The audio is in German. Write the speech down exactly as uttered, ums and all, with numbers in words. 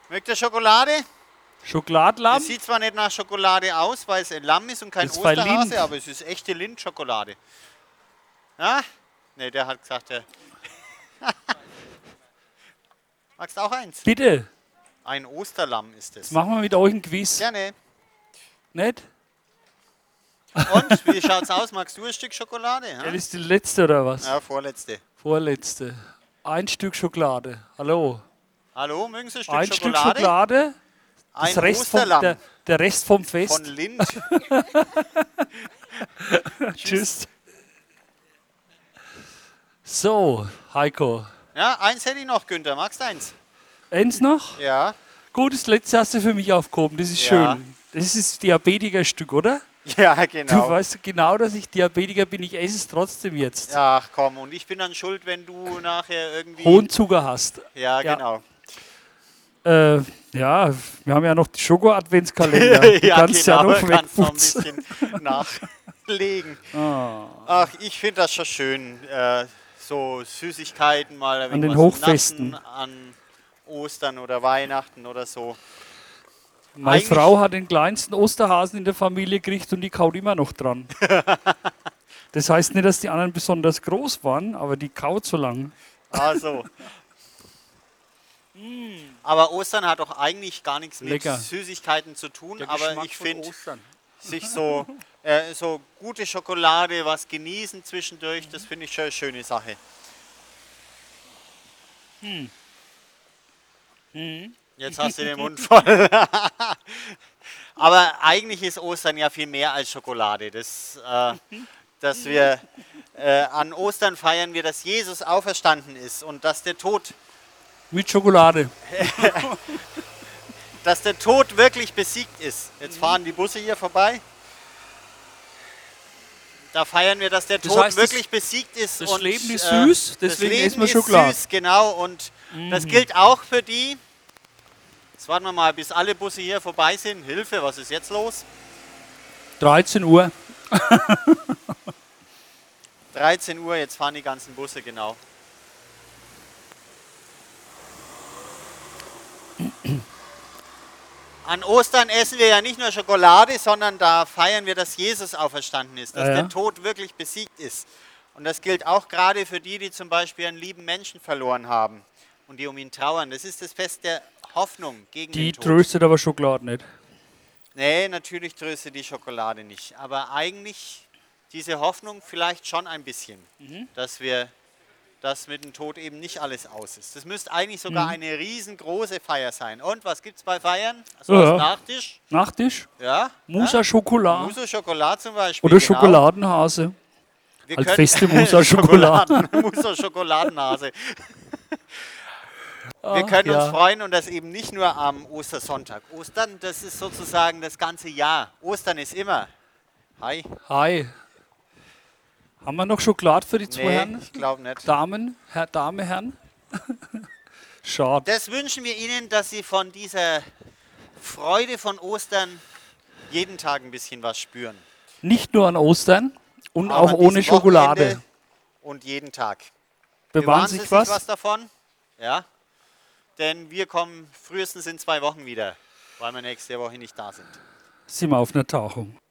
Mögt ihr Schokolade? Schokoladlamm? Es sieht zwar nicht nach Schokolade aus, weil es ein Lamm ist und kein Das ist bei Lindt. Osterhase, aber es ist echte Lindt-Schokolade. Ja? Ne, der hat gesagt, der. Magst du auch eins? Bitte. Ein Osterlamm ist es. Jetzt machen wir mit euch ein Quiz. Gerne. Nicht? Und, wie schaut's aus? Magst du ein Stück Schokolade? Ja, Das ist die letzte oder was? ja vorletzte. Vorletzte. Ein Stück Schokolade. Hallo. Hallo, mögen Sie ein Stück Ein Schokolade? Stück Schokolade. Das Ein Rest vom, Osterlamm der, der Rest vom Fest. von Lindt. Tschüss. So, Heiko. Ja, eins hätte ich noch, Günther. Magst du eins? Eins noch? Ja. Gut, das letzte hast du für mich aufgehoben. Das ist Ja. schön. Das ist das Diabetikerstück, oder? Ja, Du genau. weißt genau, dass ich Diabetiker bin. Ich esse es trotzdem jetzt. Ach komm, und ich bin dann schuld, wenn du nachher irgendwie... Hohen Zucker hast. Ja, Ja. genau. Äh, ja, wir haben ja noch die Schoko-Adventskalender. Du ja, kannst ja genau, noch kannst noch ein wegputzen. bisschen nachlegen. Ah. Ach, ich finde das schon schön, äh, so Süßigkeiten mal An den was Hochfesten. naschen an Ostern oder Weihnachten oder so. Meine Eigentlich- Frau hat den kleinsten Osterhasen in der Familie gekriegt und die kaut immer noch dran. Das heißt nicht, dass die anderen besonders groß waren, aber die kaut so lang. Also. Aber Ostern hat doch eigentlich gar nichts Lecker. mit Süßigkeiten zu tun, aber ich finde, Ostern. sich so, äh, so gute Schokolade, was genießen zwischendurch, das finde ich schon eine schöne Sache. Jetzt hast du den Mund voll. Aber eigentlich ist Ostern ja viel mehr als Schokolade. Das, äh, dass wir äh, an Ostern feiern wir, dass Jesus auferstanden ist und dass der Tod, Mit Schokolade. dass der Tod wirklich besiegt ist. Jetzt fahren die Busse hier vorbei. Da feiern wir, dass der Das Tod heißt, wirklich besiegt ist. das und, Leben ist äh, süß, das deswegen Leben essen wir ist Schokolade. süß, genau. Und das gilt auch für die. Jetzt warten wir mal, bis alle Busse hier vorbei sind. Hilfe, was ist jetzt los? dreizehn Uhr. dreizehn Uhr, jetzt fahren die ganzen Busse, genau. An Ostern essen wir ja nicht nur Schokolade, sondern da feiern wir, dass Jesus auferstanden ist, dass Ja, ja. der Tod wirklich besiegt ist. Und das gilt auch gerade für die, die zum Beispiel einen lieben Menschen verloren haben und die um ihn trauern. Das ist das Fest der Hoffnung gegen Die den Tod. tröstet aber Schokolade nicht. Nee, natürlich tröstet die Schokolade nicht. Aber eigentlich diese Hoffnung vielleicht schon ein bisschen, dass wir, dass mit dem Tod eben nicht alles aus ist. Das müsste eigentlich sogar eine riesengroße Feier sein. Und was gibt es bei Feiern? So Ja. als Nachtisch? Nachtisch? Ja. Musa Schokolade. Musa Schokolade zum Beispiel. Oder genau. Schokoladenhase. Wir als können- feste Musa Schokolade. Schokoladen- Musa Schokoladennase. Wir Ach, können uns ja. freuen und das eben nicht nur am Ostersonntag. Ostern, das ist sozusagen das ganze Jahr. Ostern ist immer. Hi. Hi. Haben wir noch Schokolade für die zwei Nee, Herren? ich glaube nicht. Damen, Herr, Dame, Herren? Schade. Das wünschen wir Ihnen, dass Sie von dieser Freude von Ostern jeden Tag ein bisschen was spüren. Nicht nur an Ostern und Aber auch an ohne diesem Schokolade. Wochenende und jeden Tag. Bewahren Sie sich sich was? was davon? Ja. Denn wir kommen frühestens in zwei Wochen wieder, weil wir nächste Woche nicht da sind. Sind wir auf einer Tauchung.